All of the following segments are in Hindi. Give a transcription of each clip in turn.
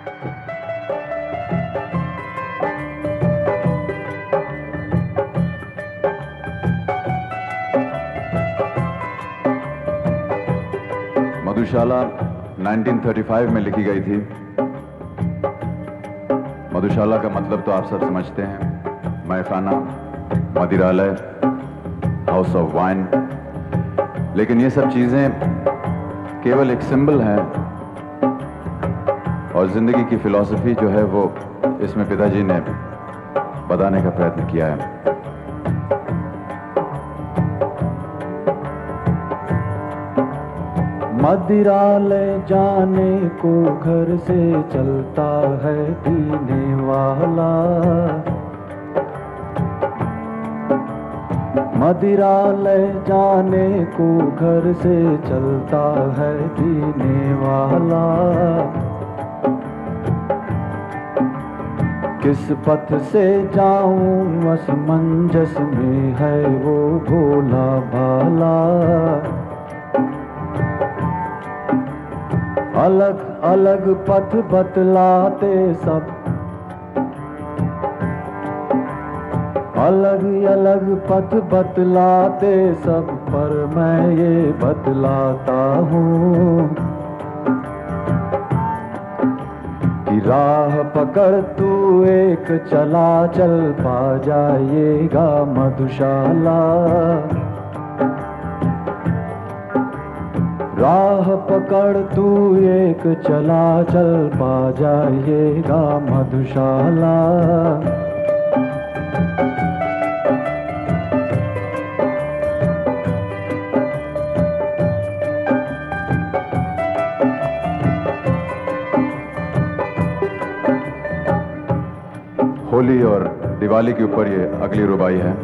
मधुशाला 1935 में लिखी गई थी। मधुशाला का मतलब तो आप सब समझते हैं, मैखाना, मदिरालय, हाउस ऑफ वाइन। लेकिन ये सब चीजें केवल एक सिंबल हैं और जिंदगी की फिलॉसफी जो है वो इसमें पिताजी ने बताने का प्रयत्न किया है। मदिरालय जाने को घर से चलता है पीने वाला, मदिरालय जाने को घर से चलता है पीने वाला। किस पथ से जाऊं असमंजस में है वो भोला भाला। अलग अलग पथ बतलाते सब, अलग अलग पथ बतलाते सब, पर मैं ये बतलाता हूँ कि राह पकड़ तू एक चला चल पा जाएगा मधुशाला। राह पकड़ तू एक चला चल पा जाएगा मधुशाला। होली और दिवाली के ऊपर ये अगली रुबाई है।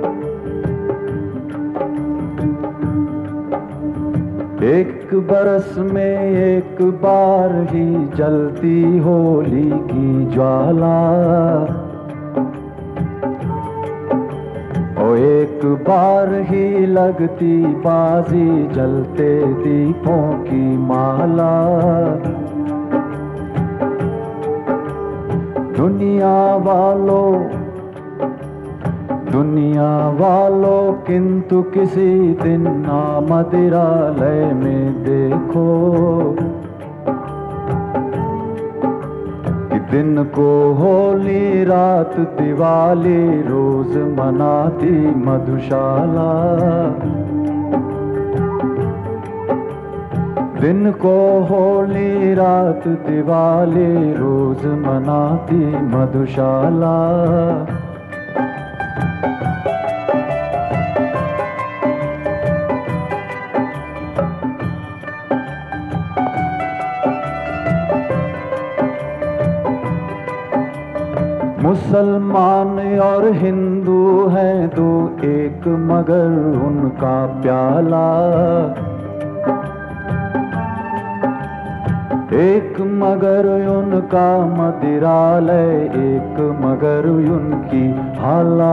एक बरस में एक बार ही जलती होली की ज्वाला, ओ एक बार ही लगती बाजी जलते दीपों की माला। दुनिया वालों किंतु किसी दिन ना मदिरालय में देखो कि दिन को होली रात दिवाली रोज मनाती मधुशाला। दिन को होली रात दिवाली रोज मनाती मधुशाला। मुसलमान और हिंदू हैं दो एक, मगर उनका प्याला एक, मगर उनका मदिरालय एक, मगर उनकी हाला।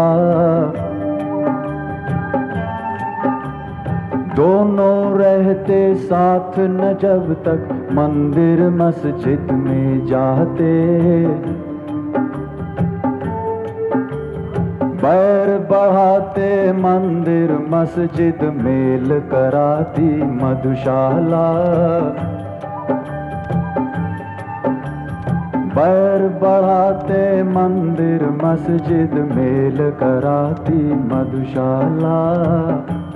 दोनों रहते साथ न जब तक मंदिर मस्जिद में जाते, बैर बढ़ाते मंदिर मस्जिद मेल कराती मधुशाला। बैर बढ़ाते मंदिर मस्जिद मेल कराती मधुशाला।